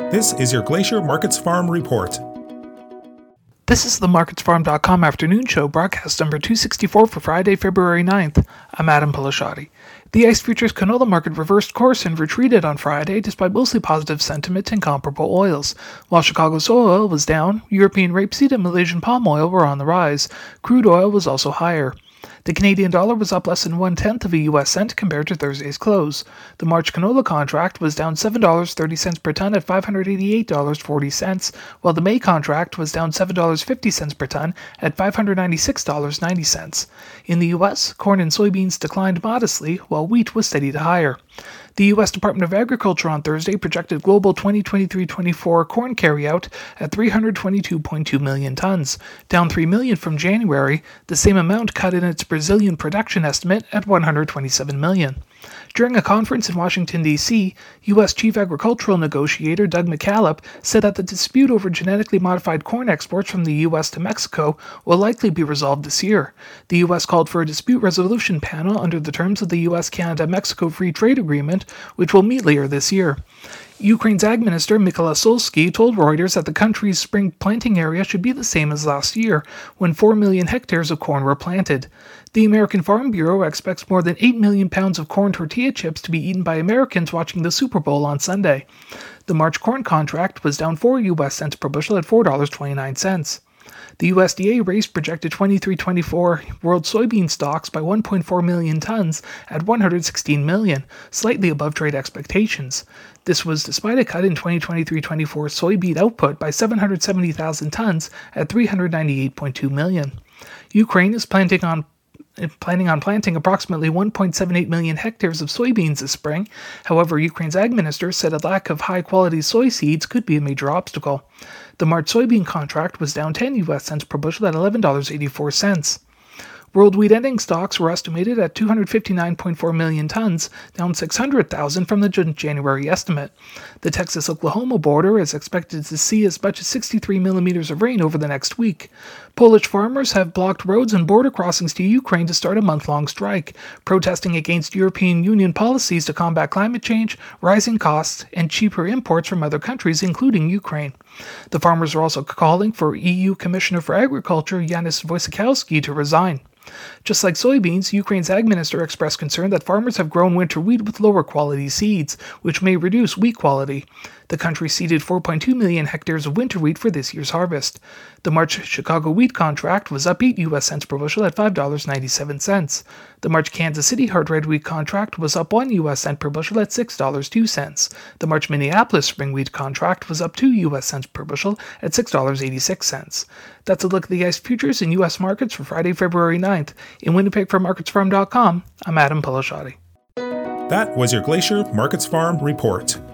This is your Glacier Markets Farm Report. This is the MarketsFarm.com afternoon show, broadcast number 264 for Friday, February 9th. I'm Adam Pilasciatti. The ICE futures canola market reversed course and retreated on Friday despite mostly positive sentiment in comparable oils. While Chicago soy oil was down, European rapeseed and Malaysian palm oil were on the rise. Crude oil was also higher. The Canadian dollar was up less than 1/10 of a U.S. cent compared to Thursday's close. The March canola contract was down $7.30 per ton at $588.40, while the May contract was down $7.50 per ton at $596.90. In the U.S., corn and soybeans declined modestly, while wheat was steady to higher. The U.S. Department of Agriculture on Thursday projected global 2023-24 corn carryout at 322.2 million tons, down 3 million from January, the same amount cut in its Brazilian production estimate at 127 million. During a conference in Washington, D.C., U.S. Chief Agricultural Negotiator Doug McCallop said that the dispute over genetically modified corn exports from the U.S. to Mexico will likely be resolved this year. The U.S. called for a dispute resolution panel under the terms of the U.S.-Canada-Mexico Free Trade Agreement, which will meet later this year. Ukraine's Ag Minister Mykola Solsky told Reuters that the country's spring planting area should be the same as last year, when 4 million hectares of corn were planted. The American Farm Bureau expects more than 8 million pounds of corn tortilla chips to be eaten by Americans watching the Super Bowl on Sunday. The March corn contract was down 4 U.S. cents per bushel at $4.29. The USDA raised projected 23-24 world soybean stocks by 1.4 million tons at 116 million, slightly above trade expectations. This was despite a cut in 2023-24 soybean output by 770,000 tons at 398.2 million. Ukraine is planning on planting approximately 1.78 million hectares of soybeans this spring. However, Ukraine's ag minister said a lack of high-quality soy seeds could be a major obstacle. The March soybean contract was down 10 U.S. cents per bushel at $11.84. World wheat ending stocks were estimated at 259.4 million tons, down 600,000 from the January estimate. The Texas-Oklahoma border is expected to see as much as 63 millimeters of rain over the next week. Polish farmers have blocked roads and border crossings to Ukraine to start a month-long strike, protesting against European Union policies to combat climate change, rising costs, and cheaper imports from other countries, including Ukraine. The farmers are also calling for EU Commissioner for Agriculture Janusz Wojciechowski to resign. Just like soybeans, Ukraine's ag minister expressed concern that farmers have grown winter wheat with lower quality seeds, which may reduce wheat quality. The country seeded 4.2 million hectares of winter wheat for this year's harvest. The March Chicago wheat contract was up 8 U.S. cents per bushel at $5.97. The March Kansas City hard red wheat contract was up 1 U.S. cent per bushel at $6.02. The March Minneapolis spring wheat contract was up 2 U.S. cents per bushel at $6.86. That's a look at the ICE futures in U.S. markets for Friday, February 9th. In Winnipeg for MarketsFarm.com, I'm Adam Pilasciatti. That was your Glacier Markets Farm Report.